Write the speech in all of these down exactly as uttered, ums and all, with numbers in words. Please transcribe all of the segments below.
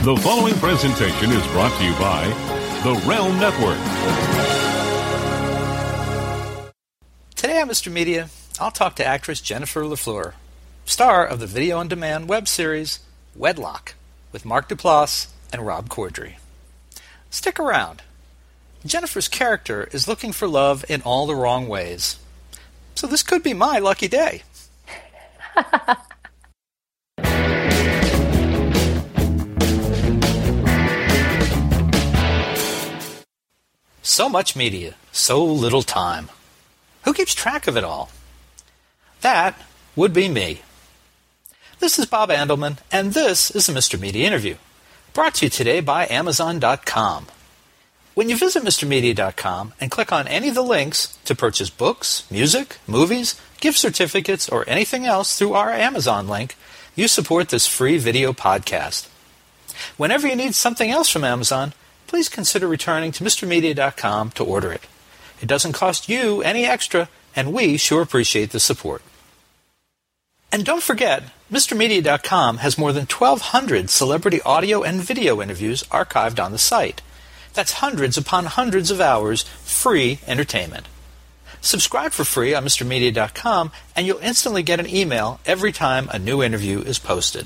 The following presentation is brought to you by the Realm Network. Today on Mister Media, I'll talk to actress Jennifer LaFleur, star of the video-on-demand web series Wedlock with Mark Duplass and Rob Corddry. Stick around. Jennifer's character is looking for love in all the wrong ways. So this could be my lucky day. So much media, so little time. Who keeps track of it all? That would be me. This is Bob Andelman, and this is the Mister Media Interview, brought to you today by Amazon dot com. When you visit Mister Media dot com and click on any of the links to purchase books, music, movies, gift certificates, or anything else through our Amazon link, you support this free video podcast. Whenever you need something else from Amazon, please consider returning to Mister Media dot com to order it. It doesn't cost you any extra, and we sure appreciate the support. And don't forget, Mister Media dot com has more than twelve hundred celebrity audio and video interviews archived on the site. That's hundreds upon hundreds of hours free entertainment. Subscribe for free on Mister Media dot com, and you'll instantly get an email every time a new interview is posted.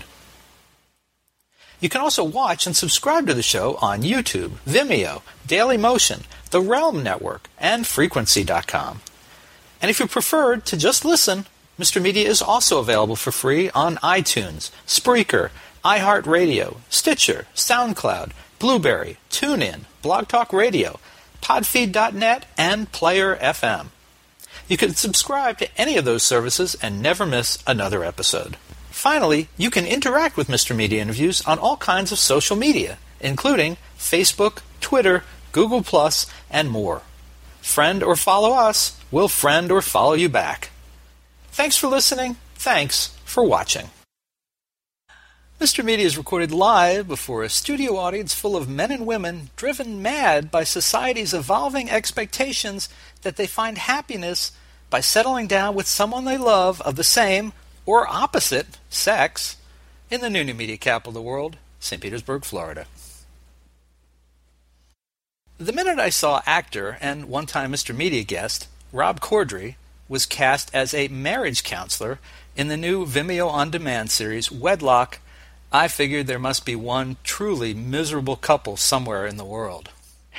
You can also watch and subscribe to the show on YouTube, Vimeo, Dailymotion, the Realm Network, and Frequency dot com. And if you prefer to just listen, Mister Media is also available for free on iTunes, Spreaker, iHeartRadio, Stitcher, SoundCloud, Blueberry, TuneIn, Blog Talk Radio, Podfeed dot net, and Player F M. You can subscribe to any of those services and never miss another episode. Finally, you can interact with Mister Media Interviews on all kinds of social media, including Facebook, Twitter, Google Plus, and more. Friend or follow us, we'll friend or follow you back. Thanks for listening. Thanks for watching. Mister Media is recorded live before a studio audience full of men and women driven mad by society's evolving expectations that they find happiness by settling down with someone they love of the same or opposite sex in the new new media capital of the world, Saint Petersburg, Florida. The minute I saw actor and one-time Mister Media guest Rob Corddry was cast as a marriage counselor in the new Vimeo on-demand series Wedlock, I figured there must be one truly miserable couple somewhere in the world.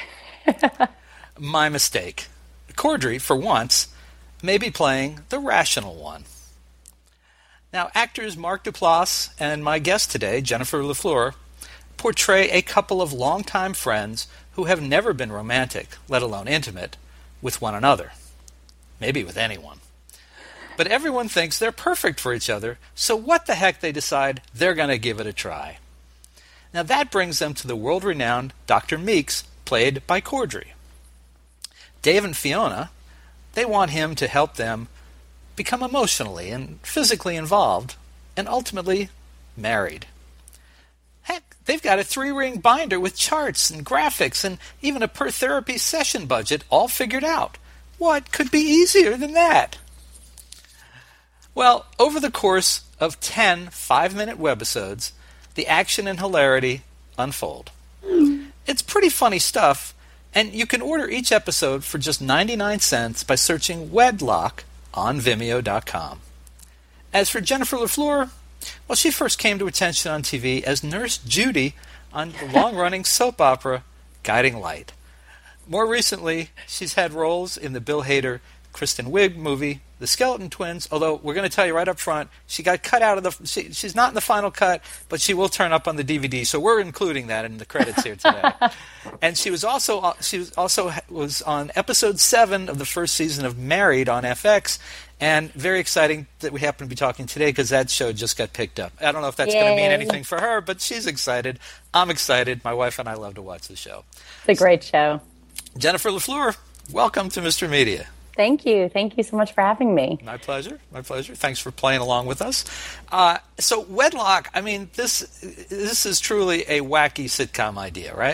My mistake. Corddry, for once, may be playing the rational one. Now, actors Mark Duplass and my guest today, Jennifer LaFleur, portray a couple of longtime friends who have never been romantic, let alone intimate, with one another. Maybe with anyone. But everyone thinks they're perfect for each other, so what the heck they decide they're going to give it a try. Now that brings them to the world-renowned Doctor Meeks, played by Corddry. Dave and Fiona, they want him to help them become emotionally and physically involved, and ultimately married. Heck, they've got a three-ring binder with charts and graphics and even a per-therapy session budget all figured out. What could be easier than that? Well, over the course of ten five-minute webisodes, the action and hilarity unfold. It's pretty funny stuff, and you can order each episode for just ninety-nine cents by searching Wedlock on Vimeo dot com. As for Jennifer LaFleur, well, she first came to attention on T V as Nurse Judy on the long-running soap opera Guiding Light. More recently, she's had roles in the Bill Hader, Kristen Wiig movie, The Skeleton Twins, although we're going to tell you right up front, she got cut out of the... She, she's not in the final cut, but she will turn up on the D V D, so we're including that in the credits here today. And she was also she was also was on episode seven of the first season of Married on F X, and very exciting that we happen to be talking today because that show just got picked up. I don't know if that's going to mean anything for her, but she's excited. I'm excited. My wife and I love to watch the show. It's a great show. Jennifer LaFleur, welcome to Mister Media. Thank you. Thank you so much for having me. My pleasure. My pleasure. Thanks for playing along with us. Uh, so Wedlock, I mean, this this is truly a wacky sitcom idea, right?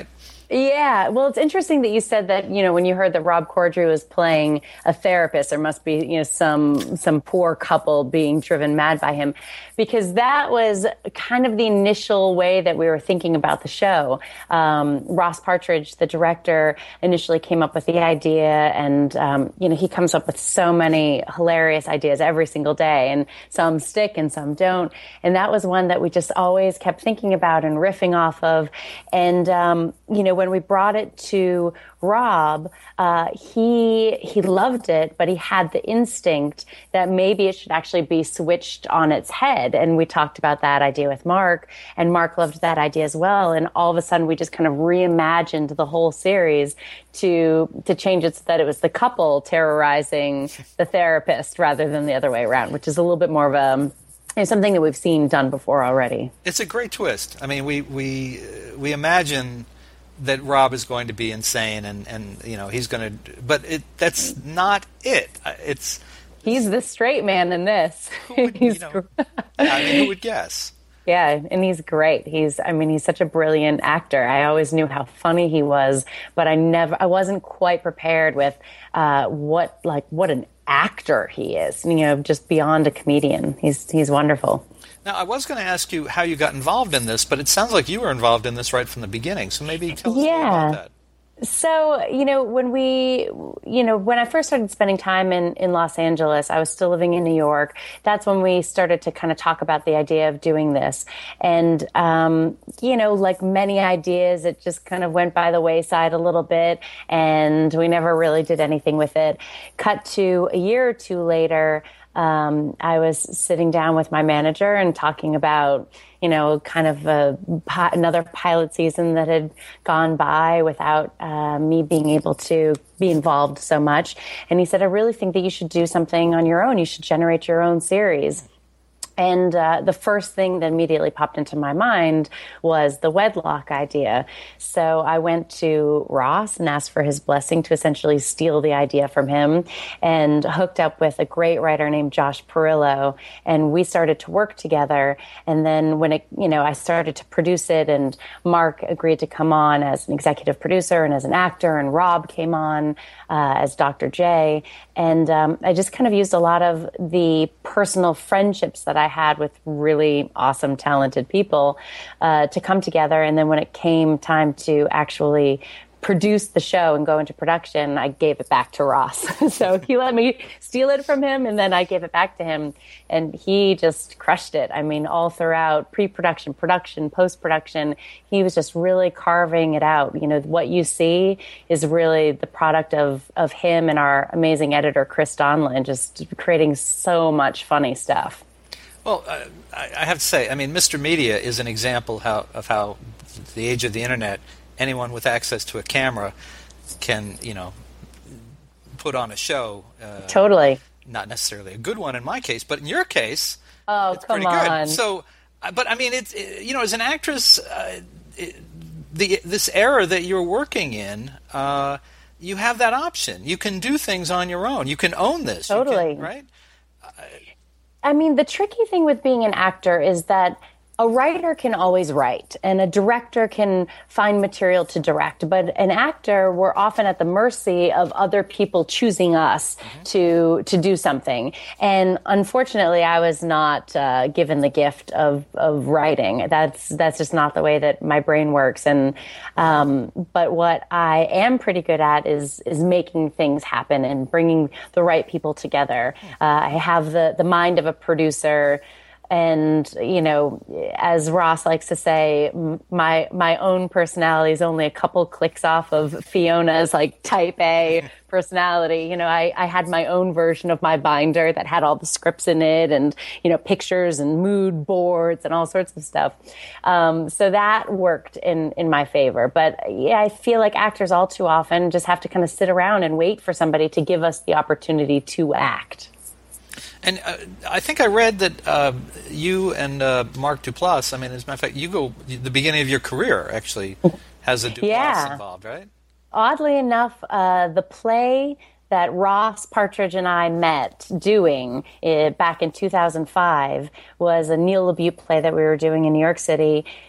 Yeah, well, it's interesting that you said that, you know, when you heard that Rob Corddry was playing a therapist, there must be, you know, some some poor couple being driven mad by him, because that was kind of the initial way that we were thinking about the show. Um, Ross Partridge, the director, initially came up with the idea, and, um, you know, he comes up with so many hilarious ideas every single day, and some stick and some don't. And that was one that we just always kept thinking about and riffing off of. And, um, you know, when we brought it to Rob, uh, he he loved it, but he had the instinct that maybe it should actually be switched on its head. And we talked about that idea with Mark, and Mark loved that idea as well. And all of a sudden, we just kind of reimagined the whole series to to change it so that it was the couple terrorizing the therapist rather than the other way around, which is a little bit more of a It's something that we've seen done before already. It's a great twist. I mean, we we we imagine that Rob is going to be insane, and, and you know he's going to, but it that's not it. It's he's the straight man in this. Who would, he's you know, I mean, who would guess? Yeah, and he's great. He's, I mean, he's such a brilliant actor. I always knew how funny he was, but I never, I wasn't quite prepared with uh, what, like, what an actor he is. You know, just beyond a comedian. He's he's wonderful. Now, I was going to ask you how you got involved in this, but it sounds like you were involved in this right from the beginning. So maybe tell us yeah. more about that. So, you know, when we, you know, when I first started spending time in, in Los Angeles, I was still living in New York. That's when we started to kind of talk about the idea of doing this. And, um, you know, like many ideas, it just kind of went by the wayside a little bit, and we never really did anything with it. Cut to a year or two later, Um, I was sitting down with my manager and talking about, you know, kind of a, another pilot season that had gone by without uh, me being able to be involved so much. And he said, I really think that you should do something on your own. You should generate your own series. And uh, the first thing that immediately popped into my mind was the wedlock idea. So I went to Ross and asked for his blessing to essentially steal the idea from him, and hooked up with a great writer named Josh Perillo. And we started to work together. And then when it, you know, I started to produce it, and Mark agreed to come on as an executive producer and as an actor, and Rob came on uh, as Doctor J. And um, I just kind of used a lot of the personal friendships that I had with really awesome, talented people uh, to come together. And then when it came time to actually produce the show and go into production, I gave it back to Ross. So he let me steal it from him, and then I gave it back to him. And he just crushed it. I mean, all throughout pre-production, production, post-production, he was just really carving it out. You know, what you see is really the product of, of him and our amazing editor, Chris Donlan, just creating so much funny stuff. Well, uh, I have to say, I mean, Mister Media is an example how, of how the age of the internet, anyone with access to a camera can, you know, put on a show. Uh, totally. Not necessarily a good one in my case, but in your case, oh, it's come pretty good. on. So, but I mean, it's, it, you know, as an actress, uh, it, the this era that you're working in, uh, you have that option. You can do things on your own. You can own this. Totally. You can, right? I mean, the tricky thing with being an actor is that a writer can always write, and a director can find material to direct. But an actor, we're often at the mercy of other people choosing us mm-hmm. to to do something. And unfortunately, I was not uh, given the gift of of writing. That's that's just not the way that my brain works. And um, but what I am pretty good at is is making things happen and bringing the right people together. Uh, I have the the mind of a producer. And, you know, as Ross likes to say, my my own personality is only a couple clicks off of Fiona's, like, type A personality. You know, I, I had my own version of my binder that had all the scripts in it and, you know, pictures and mood boards and all sorts of stuff. Um, so that worked in, in my favor. But, yeah, I feel like actors all too often just have to kind of sit around and wait for somebody to give us the opportunity to act. And uh, I think I read that uh, you and uh, Mark Duplass, I mean, as a matter of fact, you go, the beginning of your career actually has a Duplass yeah. involved, right? Oddly enough, uh, the play that Ross Partridge and I met doing uh, back in two thousand five was a Neil LaBute play that we were doing in New York City.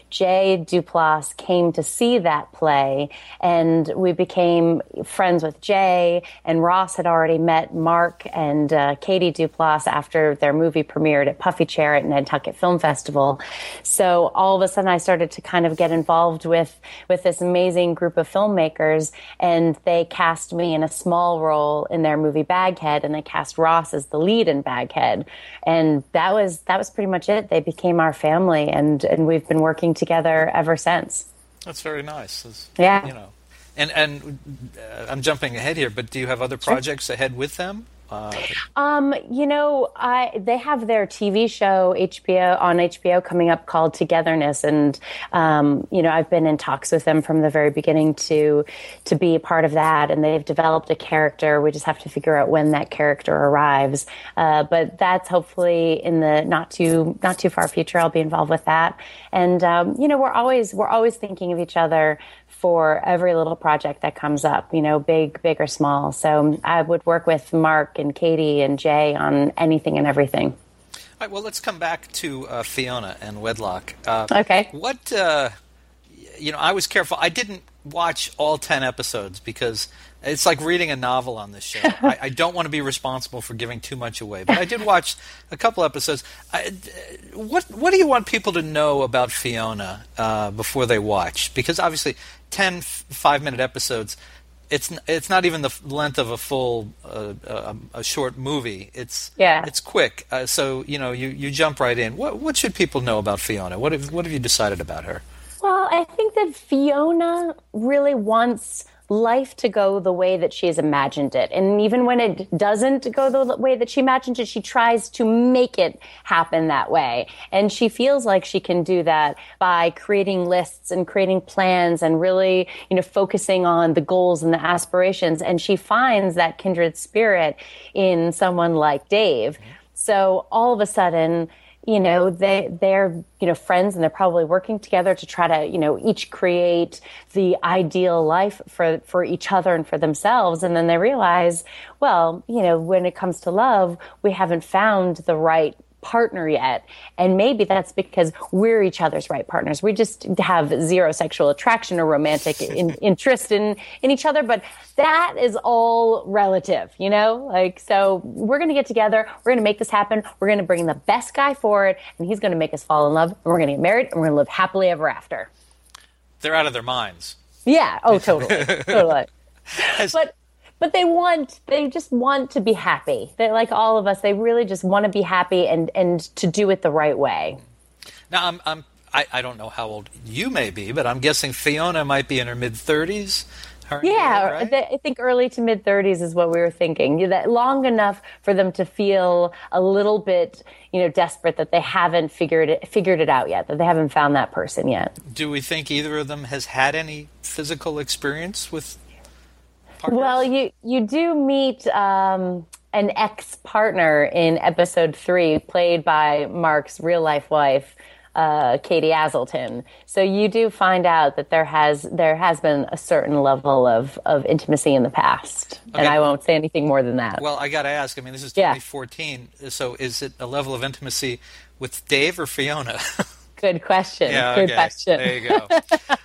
Jay Duplass came to see that play, and we became friends with Jay, and Ross had already met Mark and uh, Katie Duplass after their movie premiered at Puffy Chair at Nantucket Film Festival. So all of a sudden I started to kind of get involved with, with this amazing group of filmmakers, and they cast me in a small role in their movie Baghead, and they cast Ross as the lead in Baghead. And that was that was pretty much it. They became our family, and, and we've been working together ever since. That's very nice. It's, yeah. You know, and and uh, I'm jumping ahead here, but do you have other projects sure. ahead with them? Uh, um, you know, I they have their T V show H B O on H B O coming up called Togetherness, and um, you know, I've been in talks with them from the very beginning to to be a part of that, and they've developed a character. We just have to figure out when that character arrives, uh, but that's hopefully in the not too not too far future. I'll be involved with that, and um, you know, we're always we're always thinking of each other for every little project that comes up, you know, big, big or small. So I would work with Mark and Katie and Jay on anything and everything. All right, well, let's come back to uh, Fiona and Wedlock. Uh, okay. What, uh, you know, I was careful. I didn't watch all ten episodes because it's like reading a novel on this show. I, I don't want to be responsible for giving too much away, but I did watch a couple episodes. I, what what do you want people to know about Fiona uh, before they watch? Because obviously, ten five-minute episodes, it's it's not even the length of a full uh, a, a short movie. It's yeah. it's quick. Uh, so you know you, you jump right in. What what should people know about Fiona? What have what have you decided about her? Well, I think that Fiona really wants life to go the way that she has imagined it. And even when it doesn't go the way that she imagined it, she tries to make it happen that way. And she feels like she can do that by creating lists and creating plans and really, you know, focusing on the goals and the aspirations. And she finds that kindred spirit in someone like Dave. So all of a sudden, you know, they, they're, you know, friends, and they're probably working together to try to, you know, each create the ideal life for, for each other and for themselves. And then they realize, well, you know, when it comes to love, we haven't found the right partner yet. And maybe that's because we're each other's right partners. We just have zero sexual attraction or romantic in, interest in, in each other. But that is all relative, you know, like, so we're going to get together. We're going to make this happen. We're going to bring the best guy for it, and he's going to make us fall in love, and we're going to get married, and we're going to live happily ever after. They're out of their minds. Yeah. Oh, totally. totally. Has, but But they want, they just want to be happy. They, like all of us, they really just want to be happy and, and to do it the right way. Now, I'm, I'm, I, I don't know how old you may be, but I'm guessing Fiona might be in her mid-thirties. Yeah, right? I think early to mid-thirties is what we were thinking. That long enough for them to feel a little bit, you know, desperate that they haven't figured it, figured it out yet, that they haven't found that person yet. Do we think either of them has had any physical experience with partners? Well, you you do meet um, an ex-partner in episode three, played by Mark's real-life wife, uh, Katie Aselton. So you do find out that there has there has been a certain level of, of intimacy in the past, okay. And I won't say anything more than that. Well, I got to ask. I mean, this is twenty fourteen. Yeah. So is it a level of intimacy with Dave or Fiona? Good question. Yeah, Good okay. question. There you go.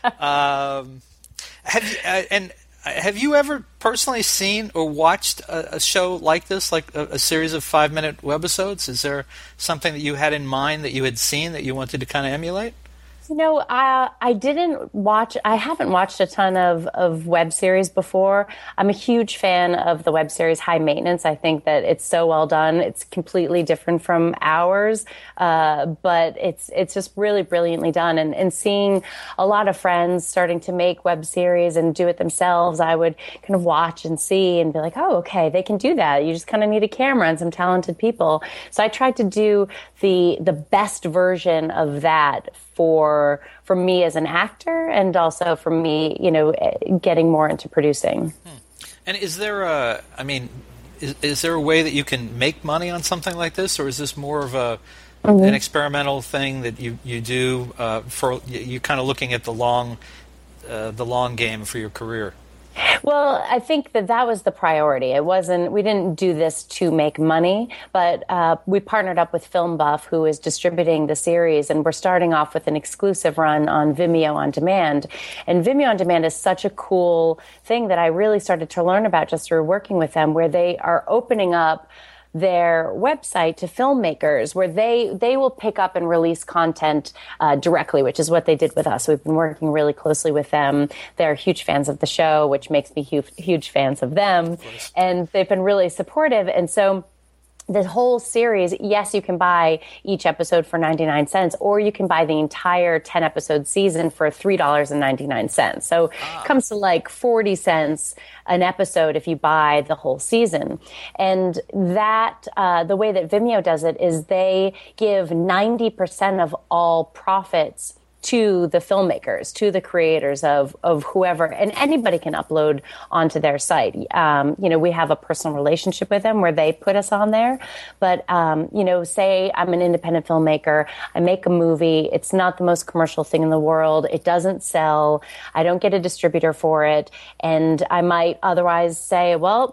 um, have you, uh, and have you ever personally seen or watched a, a show like this, like a, a series of five-minute webisodes? Is there something that you had in mind that you had seen that you wanted to kind of emulate? You know, I I didn't watch, I haven't watched a ton of, of web series before. I'm a huge fan of the web series High Maintenance. I think that it's so well done. It's completely different from ours, uh, but it's it's just really brilliantly done. And, and seeing a lot of friends starting to make web series and do it themselves, I would kind of watch and see and be like, oh, okay, they can do that. You just kind of need a camera and some talented people. So I tried to do the the best version of that for for me as an actor, and also for me, you know, getting more into producing. Hmm. And is there a, I mean, is, is there a way that you can make money on something like this, or is this more of a mm-hmm. an experimental thing that you you do uh, for you kind of looking at the long uh, the long game for your career? Well, I think that that was the priority. It wasn't, we didn't do this to make money, but uh, we partnered up with Film Buff, who is distributing the series, and we're starting off with an exclusive run on Vimeo On Demand. And Vimeo On Demand is such a cool thing that I really started to learn about just through working with them, where they are opening up their website to filmmakers, where they they will pick up and release content uh, directly, which is what they did with us. We've been working really closely with them. They're huge fans of the show, which makes me huge, huge fans of them. Of and they've been really supportive. And so the whole series, yes, you can buy each episode for ninety-nine cents, or you can buy the entire ten episode season for three dollars and ninety-nine cents. So ah. it comes to like forty cents an episode if you buy the whole season. And that, uh, the way that Vimeo does it is they give ninety percent of all profits to the filmmakers, to the creators of, of whoever, and anybody can upload onto their site. Um, you know, we have a personal relationship with them where they put us on there. But, um, you know, say I'm an independent filmmaker, I make a movie, it's not the most commercial thing in the world, it doesn't sell, I don't get a distributor for it, and I might otherwise say, well,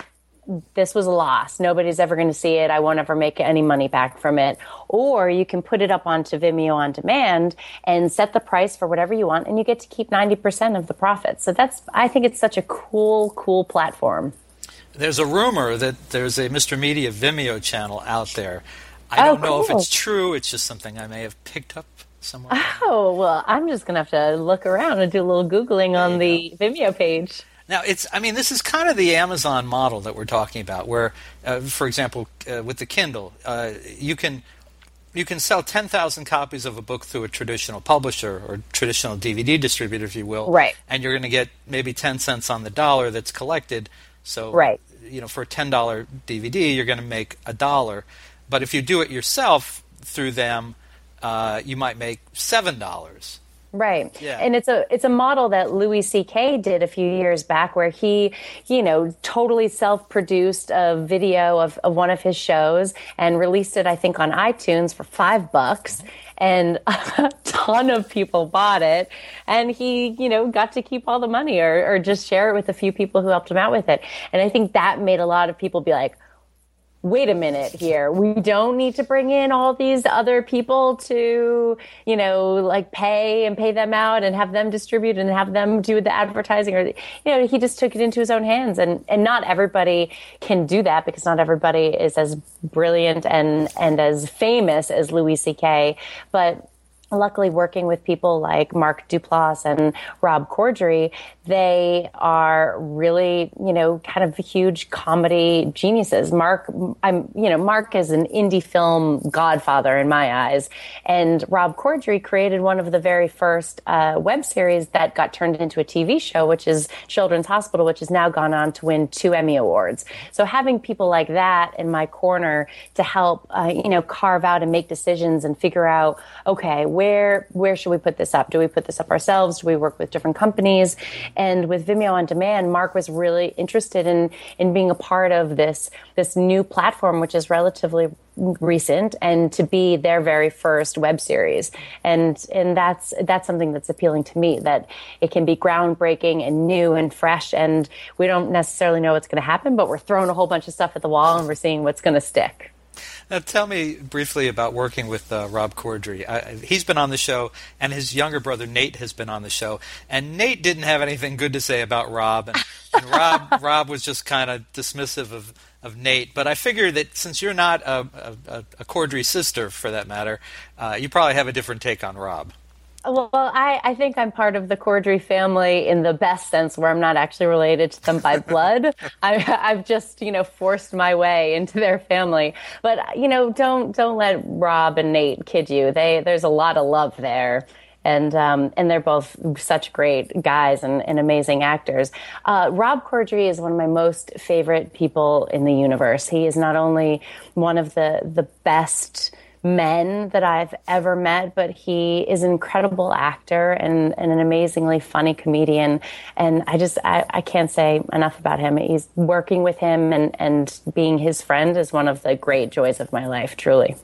this was a loss. Nobody's ever going to see it. I won't ever make any money back from it. Or you can put it up onto Vimeo On Demand and set the price for whatever you want, and you get to keep ninety percent of the profits. So that's, I think it's such a cool, cool platform. There's a rumor that there's a Mister Media Vimeo channel out there. I don't oh, cool. know if it's true. It's just something I may have picked up somewhere. Oh, well, I'm just going to have to look around and do a little Googling there on the go. Vimeo page. Now, it's, I mean, this is kind of the Amazon model that we're talking about, where, uh, for example, uh, with the Kindle, uh, you can you can sell ten thousand copies of a book through a traditional publisher or traditional D V D distributor, if you will. Right. And you're going to get maybe ten cents on the dollar that's collected. So, right. you know, for a ten dollar D V D, you're going to make a dollar. But if you do it yourself through them, uh, you might make seven dollars. Right. Yeah. And it's a it's a model that Louis C K did a few years back, where he, you know, totally self-produced a video of, of one of his shows and released it, I think, on iTunes for five bucks. And a ton of people bought it. And he, you know, got to keep all the money, or, or just share it with a few people who helped him out with it. And I think that made a lot of people be like, wait a minute here. We don't need to bring in all these other people to, you know, like pay and pay them out and have them distribute and have them do the advertising. Or, you know, he just took it into his own hands. And, and not everybody can do that, because not everybody is as brilliant and, and as famous as Louis C K. But luckily, working with people like Mark Duplass and Rob Corddry, they are really, you know, kind of huge comedy geniuses. Mark, I'm, you know, Mark is an indie film godfather in my eyes, and Rob Corddry created one of the very first uh, web series that got turned into a T V show, which is Children's Hospital, which has now gone on to win two Emmy Awards. So having people like that in my corner to help, uh, you know, carve out and make decisions and figure out, okay, where where should we put this up? Do we put this up ourselves? Do we work with different companies? And with Vimeo On Demand, Mark was really interested in in being a part of this this new platform, which is relatively recent, and to be their very first web series. And and that's that's something that's appealing to me, that it can be groundbreaking and new and fresh, and we don't necessarily know what's going to happen, but we're throwing a whole bunch of stuff at the wall and we're seeing what's going to stick. Now, tell me briefly about working with uh, Rob Corddry. I, he's been on the show, and his younger brother Nate has been on the show. And Nate didn't have anything good to say about Rob, and, and Rob Rob was just kind of dismissive of, of Nate. But I figure that since you're not a, a, a Corddry sister, for that matter, uh, you probably have a different take on Rob. Well, I, I think I'm part of the Corddry family in the best sense, where I'm not actually related to them by blood. I, I've just, you know, forced my way into their family. But, you know, don't don't let Rob and Nate kid you. They there's a lot of love there. And um, and they're both such great guys and, and amazing actors. Uh, Rob Corddry is one of my most favorite people in the universe. He is not only one of the the best men that I've ever met, but he is an incredible actor and, and an amazingly funny comedian. And I just, I, I can't say enough about him. He's working with him and, and being his friend is one of the great joys of my life, truly.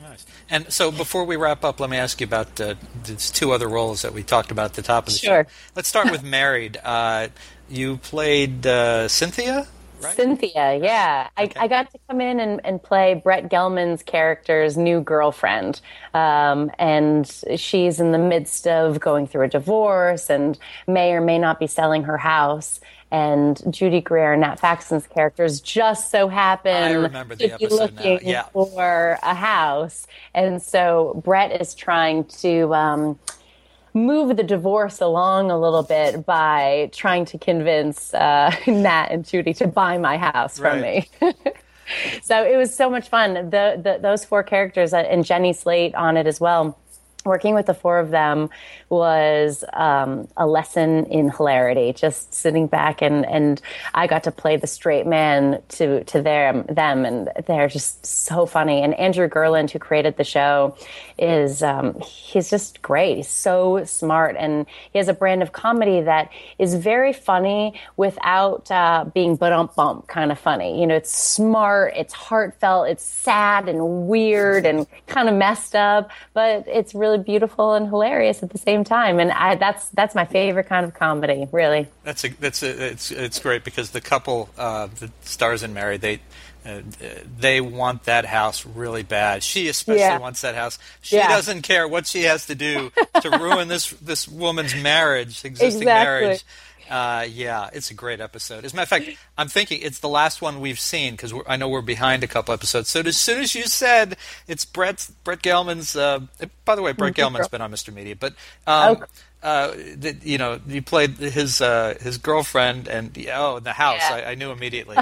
And so before we wrap up, let me ask you about uh, these two other roles that we talked about at the top of the sure. show. Let's start with Married. Uh, you played uh, Cynthia, right? Cynthia, yeah. Okay. I, I got to come in and, and play Brett Gelman's character's new girlfriend. Um, and she's in the midst of going through a divorce and may or may not be selling her house. And Judy Greer, Nat Faxon's characters, just so happen I remember the to be episode now. looking Yeah. for a house. And so Brett is trying to um, move the divorce along a little bit by trying to convince uh, Nat and Judy to buy my house from Right. me. So it was so much fun. The, the those four characters, uh, and Jenny Slate on it as well. Working with the four of them was um, a lesson in hilarity. Just sitting back and, and I got to play the straight man to to them them, and they're just so funny. And Andrew Gerland, who created the show, is um, he's just great. He's so smart, and he has a brand of comedy that is very funny without uh, being bump bump kind of funny. You know, it's smart, it's heartfelt, it's sad and weird and kind of messed up, but it's really beautiful and hilarious at the same time, and I, that's that's my favorite kind of comedy, really. That's a, that's a, it's it's great because the couple, uh, the stars in Mary, they uh, they want that house really bad. She especially Yeah. wants that house. She Yeah. doesn't care what she has to do to ruin this this woman's marriage, existing Exactly. marriage. Uh, yeah, it's a great episode. As a matter of fact, I'm thinking it's the last one we've seen because I know we're behind a couple episodes. So as soon as you said it's Brett Brett Gelman's, uh, by the way, Brett Gelman's been on Mister Media, but um, Okay. uh, the, you know, you played his uh, his girlfriend and oh, the house. Yeah. I, I knew immediately.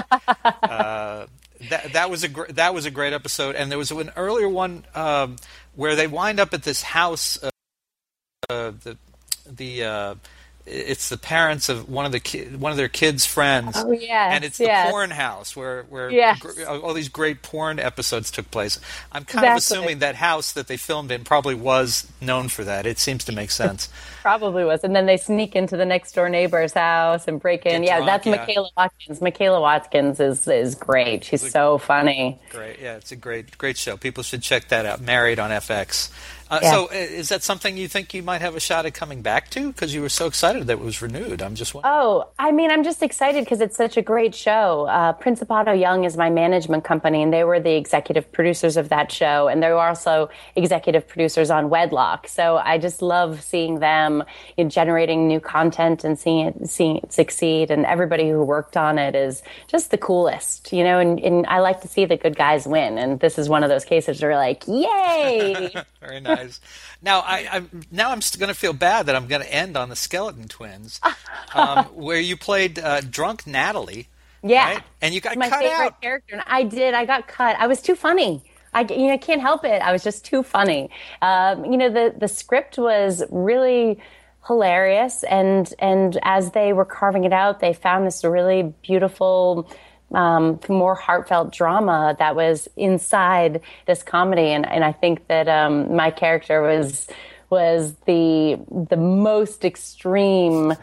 uh, that that was a gr- that was a great episode, and there was an earlier one um, where they wind up at this house. Uh, uh, the the uh, it's the parents of one of the ki- one of their kids' friends. Oh, yes, and it's the yes. porn house where where Yes. gr- all these great porn episodes took place. I'm kind of Exactly. assuming that house that they filmed in probably was known for that. It seems to make sense. Probably was. And then they sneak into the next door neighbor's house and break in. Get Yeah, drunk, that's yeah. Michaela Watkins. Michaela Watkins is is great. She's so funny. Great, yeah, it's a great great show. People should check that out. Married on F X. Uh, Yeah. So, uh, is that something you think you might have a shot at coming back to? Because you were so excited that it was renewed. I'm just wondering. Oh, I mean, I'm just excited because it's such a great show. Uh, Principato Young is my management company, and they were the executive producers of that show, and they were also executive producers on Wedlock. So I just love seeing them, you know, generating new content and seeing it, seeing it succeed. And everybody who worked on it is just the coolest, you know. And, and I like to see the good guys win, and this is one of those cases where, like, yay! Very nice. Now, I, I'm now I'm going to feel bad that I'm going to end on the Skeleton Twins, um, where you played uh, drunk Natalie. Yeah, right? And you got my cut favorite out. character. And I did. I got cut. I was too funny. I, you know, I can't help it. I was just too funny. Um, you know, the the script was really hilarious, and and as they were carving it out, they found this really beautiful, um, more heartfelt drama that was inside this comedy, and and I think that um, my character was was the the most extreme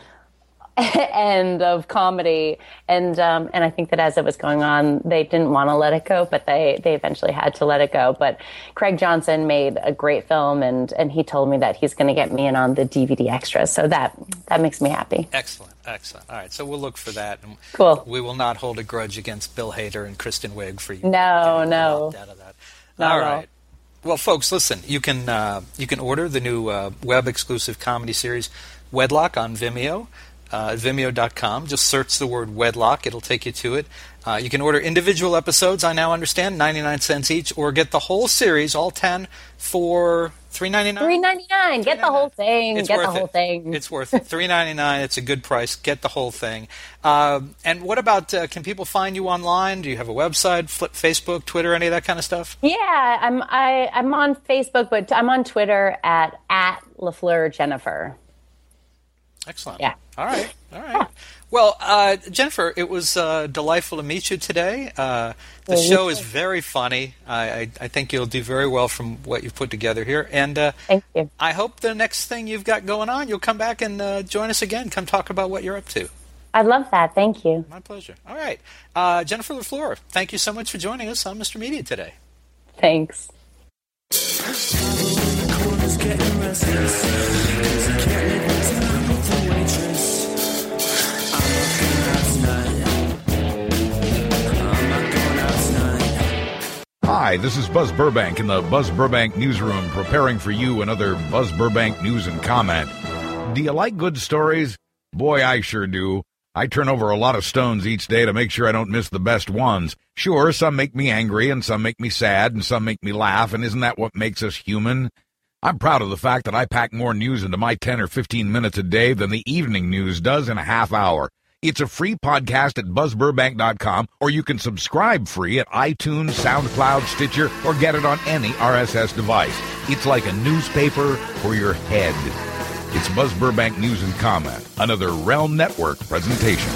end of comedy, and um, and I think that as it was going on, they didn't want to let it go, but they they eventually had to let it go. But Craig Johnson made a great film, and and he told me that he's going to get me in on the D V D extras, so that that makes me happy. Excellent, excellent. All right, so we'll look for that. And Cool. We will not hold a grudge against Bill Hader and Kristen Wiig for you. No, getting no. locked out of that. Not All at all. right. Well, folks, listen. You can uh, you can order the new uh, web exclusive comedy series Wedlock on Vimeo. Uh, Vimeo dot com. Just search the word Wedlock. It'll take you to it. Uh, you can order individual episodes, I now understand, ninety-nine cents each, or get the whole series, all ten, for three ninety-nine. three ninety-nine. Get the whole thing. It's Get worth the whole it. thing. It's worth it. three ninety-nine. It's a good price. Get the whole thing. Um, and what about, uh, can people find you online? Do you have a website, flip, Facebook, Twitter, any of that kind of stuff? Yeah, I'm I, I'm on Facebook, but I'm on Twitter at at LaFleur Jennifer. Excellent. Yeah. All right. All right. Well, uh, Jennifer, it was uh, delightful to meet you today. Uh, the Yeah, you show too. is very funny. I, I, I think you'll do very well from what you've put together here. And uh, Thank you. I hope the next thing you've got going on, you'll come back and uh, join us again. Come talk about what you're up to. I love that. Thank you. My pleasure. All right. Uh, Jennifer LaFleur, thank you so much for joining us on Mister Media today. Thanks. Getting restless, 'cause I can't live in town with the waitress. I'm Hi, this is Buzz Burbank in the Buzz Burbank newsroom, preparing for you another Buzz Burbank news and comment. Do you like good stories? Boy, I sure do. I turn over a lot of stones each day to make sure I don't miss the best ones. Sure, some make me angry, and some make me sad, and some make me laugh, and isn't that what makes us human? I'm proud of the fact that I pack more news into my ten or fifteen minutes a day than the evening news does in a half hour. It's a free podcast at buzz burbank dot com, or you can subscribe free at iTunes, SoundCloud, Stitcher, or get it on any R S S device. It's like a newspaper for your head. It's Buzz Burbank News and Comment, another Realm Network presentation.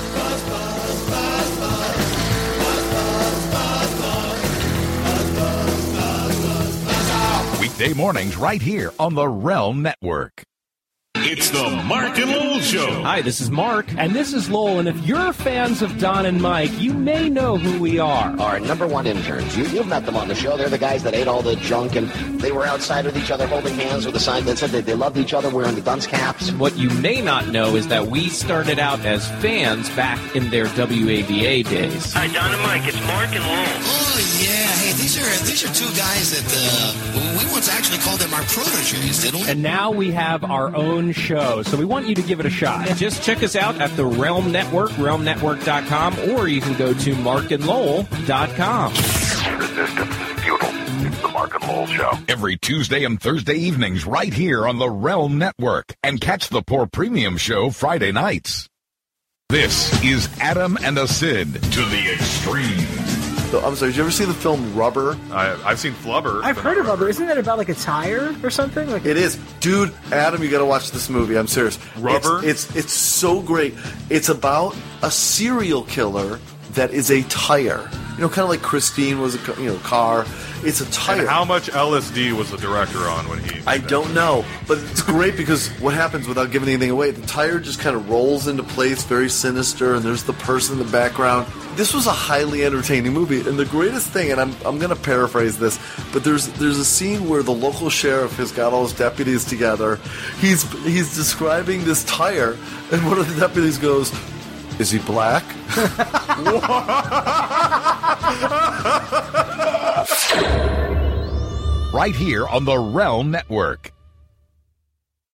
Weekday mornings right here on the Realm Network. It's the Mark and Lowell Show. Hi, this is Mark. And this is Lowell. And if you're fans of Don and Mike, you may know who we are. Our number one interns. You, you've met them on the show. They're the guys that ate all the junk, and they were outside with each other holding hands with a sign that said that they loved each other wearing the dunce caps. What you may not know is that we started out as fans back in their W A B A days. Hi, Don and Mike. It's Mark and Lowell. Oh, yeah. Hey, these are these are two guys that uh, we once actually called them our proteges, didn't we? And now we have our own show, so we want you to give it a shot. Just check us out at the Realm Network, realm network dot com, or you can go to mark and lowell dot com. Resistance is futile. It's the Mark and Lowell Show. Every Tuesday and Thursday evenings right here on the Realm Network. And catch the Poor Premium Show Friday nights. This is Adam and a Sid to the extreme. So, I'm sorry, did you ever see the film Rubber? I, I've seen Flubber. I've heard of Rubber. Isn't that about like a tire or something? Like it is. Dude, Adam, you got to watch this movie. I'm serious. Rubber? It's, it's it's so great. It's about a serial killer that is a tire. You know, kind of like Christine was a you know car. It's a tire. And how much L S D was the director on when he... I don't know, but it's great because what happens without giving anything away, the tire just kind of rolls into place, very sinister, and there's the person in the background. This was a highly entertaining movie, and the greatest thing, and I'm I'm going to paraphrase this, but there's there's a scene where the local sheriff has got all his deputies together. He's he's describing this tire, and one of the deputies goes, "Is he black?" Right here on the Realm Network.